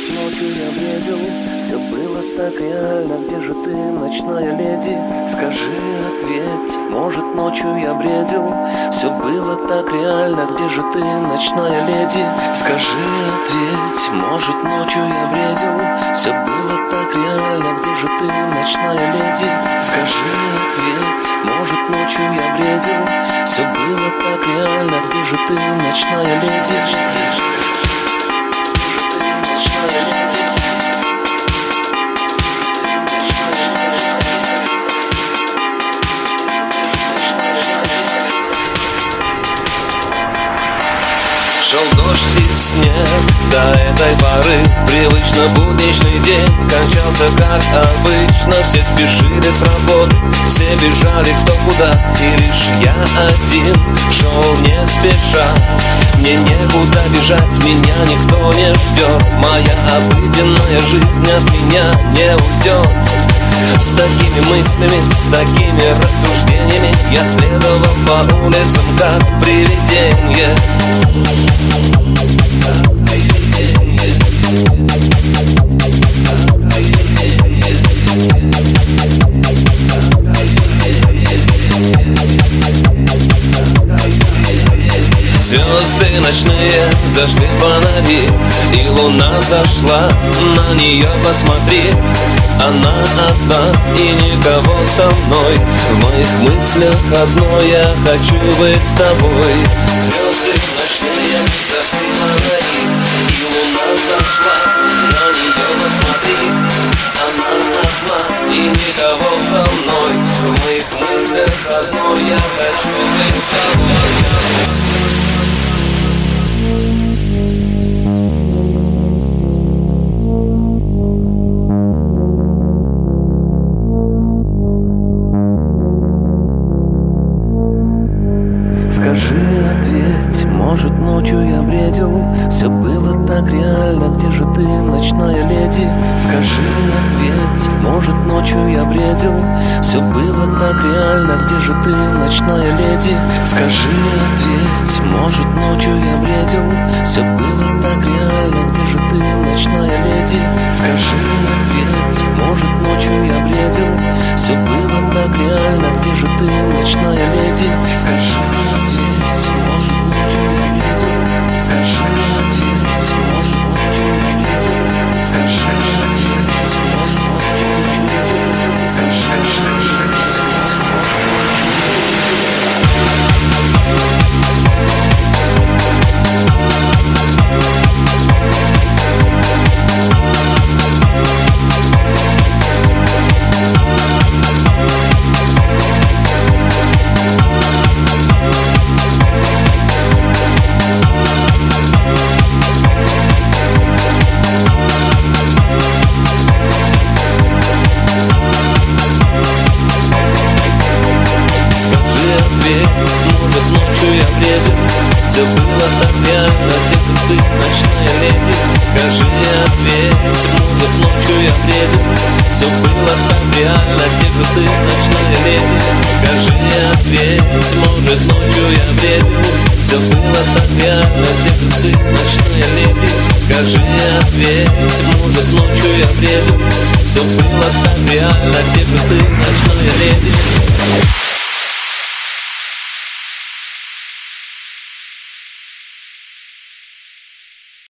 ночью я бредил, все было так реально. Где же ты, ночная леди? Скажи, ответь. Может, ночью я бредил, все было так реально. Где же ты, ночная леди? Скажи, ответь. Может, ночью я бредил, все было так реально. Где же ты, ночная леди? Скажи, ответь. Может, ночью я бредил, все было так реально. Где же ты, ночная леди? Шел дождь и снег до этой поры. Привычно будничный день кончался как обычно. Все спешили с работы, все бежали кто куда. И лишь я один шел не спеша. Мне некуда бежать, меня никто не ждет. Моя обыденная жизнь от меня не уйдет. С такими мыслями, с такими рассуждениями я следовал по улицам, как привидение. Звезды ночные зажгли фонари, и луна зашла, на нее посмотри. Она одна и никого со мной. В моих мыслях одно, я хочу быть с тобой. Звезды ночные зажгли фонари, и луна зашла, на нее посмотри. Она одна и никого со мной. В моих мыслях одно, я хочу быть с тобой. Скажи, ответь, может, ночью я бредил, все было так реально. Где же ты, ночная леди? Скажи, ответь, может, ночью я бредил, все было так реально. Где же ты, ночная леди? Скажи, ответь, может, ночью я бредил, все было так реально. Где же ты, ночная леди? Скажи, ответь, может, ночью я бредил, все было так реально. Где же ты, ночная леди? Скажи, ответь, может, ночью я бредил. Скажи, ответь, может, ночью я бредил. Скажи, ответь, может, ночью я бредил. Скажи, ответь, может, ночью я может, ночью я бредил, все было так реально. Где же ты, ночная леди? Скажи, ответь. Может, ночью я бредил, все было так реально. Где же ты, ночная леди? Скажи, ответь. Может, ночью я бредил, все было так реально. Где же ты, ночная леди? Скажи, ответь. Может, ночью я бредил, все было так реально. Где же ты, ночная леди?